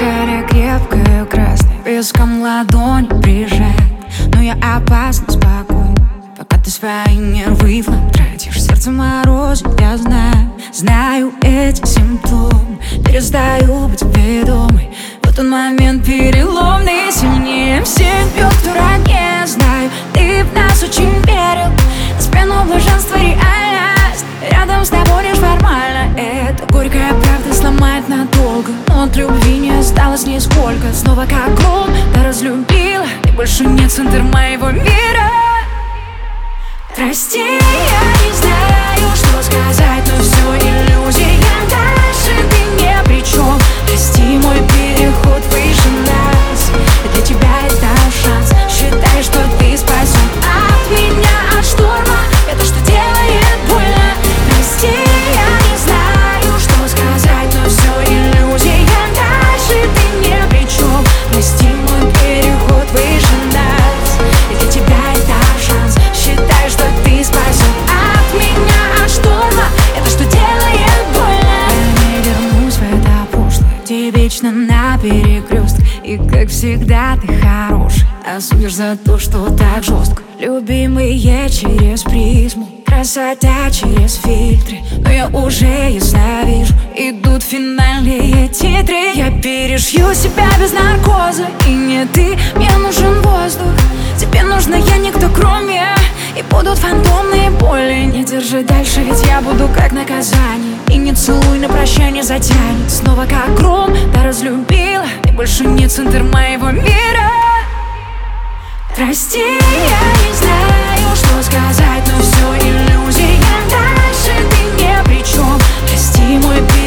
Якоря крепкая красная, песком ладонь прижать. Но я опасно спокойна, пока ты свои нервы в лоб тратишь. Сердце морозит, я знаю эти симптомы. Перестаю быть ведомой, в этот момент переломный. Сильнее всех бьет в дураке, знаю, ты в нас очень верил. На смену блаженства реальность, рядом с тобой лишь формально. Это горькая правда сломает надолго, но от любви не осталось нисколько. Снова как гром, ты разлюбила, и больше нет центр моего мира. Прости, я не знаю, что сказать, но все иллюзия. Дальше ты ни при чем. Прости, мой переход выше нас, и для тебя это шанс. Считай, что ты спасен от меня, от шторма. Это что делает больно. Прости, я не знаю, что сказать, но все иллюзия. Дальше ты ни при чем. Прости, мой переход выше нас, и для тебя это шанс. Считай, что ты спасен от меня, от шторма. Это что делает больно. Я не вернусь в это прошлое, где вечно на перекрестке. И как всегда ты хороший, а судишь за то, что так жестко. Любимые через призму, красота через фильтры. Но я уже ясно вижу, идут финальные титры. Я перешью себя без наркоза, и не ты, мне нужен воздух. Тебе нужна я, никто кроме. И будут фантомные боли. Не держи дальше, ведь я буду как наказание. И не целуй, на прощание затянет. Снова как гром, ты разлюбила, и больше нет центр моего мира. Прости, я не знаю, что сказать, но все иллюзия. Дальше ты ни при чем. Прости, мой